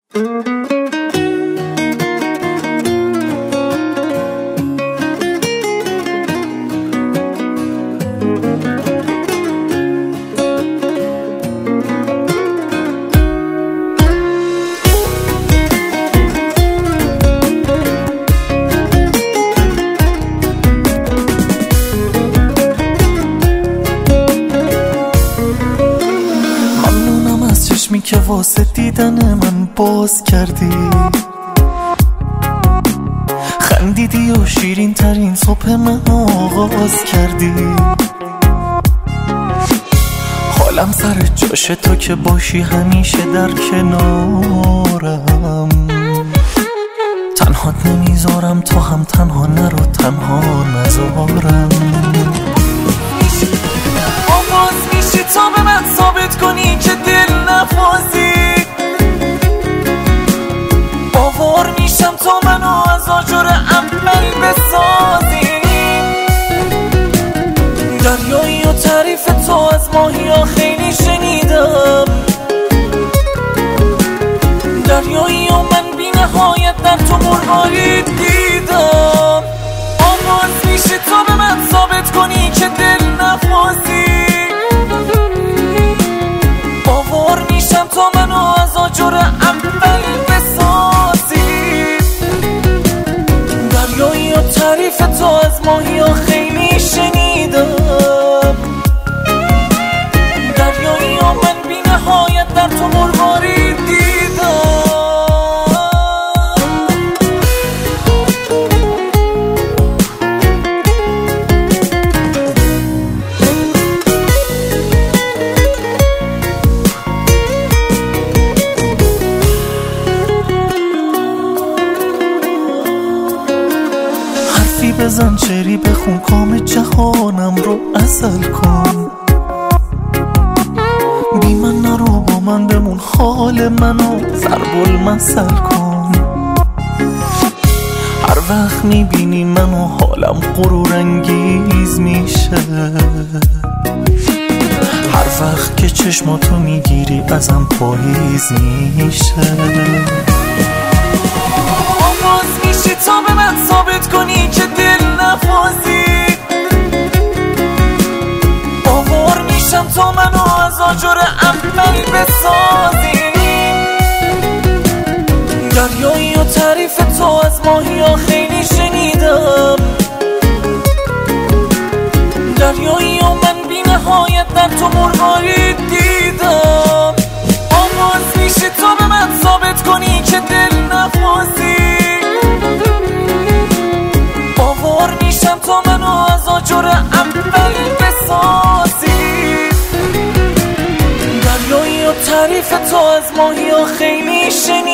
که واسه دیدن من باز کردی، خندیدی و شیرین ترین صبح من آغاز کردی. حالم سر جاش تو که باشی همیشه در کنارم. تنهات نمیذارم تو هم تنها نرو تنها نذارم. آواز میشی تا به من ثابت کنی که دل نفازی. باور میشم تا منو از آجر اول بسازی. دریایی و تعریف تو از ماهی ها خیلی شنیدم. دریایی و من بی نهایت در تو مرغاری دیدم. آواز میشی تا به من ثابت کنی که دل نفازی. باور میشم تا منو از آجر اول بسازی. دریایی و تعریف تو از ماهی ها خیلی شنیدم. دریایی و من بی نهایت در تو مرغاری دیدم. بزن چری بخون کام جهانم رو عسل کن. بی من نرو با من بمون حال منو ضرب المثل کن. هر وقت میبینی منو حالم غرور انگیز میشه. هر وقت که چشماتو میگیری ازم پاییز میشه. آواز میشی تا به من ثابت کنی که دل نفازی. باور میشم تا منو از آجر اول بسازی. دریایی و تعریف تو از ماهی ها خیلی شنیدم. دریایی و من بی نهایت در تو مرغاری دیدم. آواز میشی تا به من ثابت کنی که دل نفازی. باور میشم تا منو از آجر اول بسازی. دریایی و تعریف تو از ماهی ها خیلی شنیدم.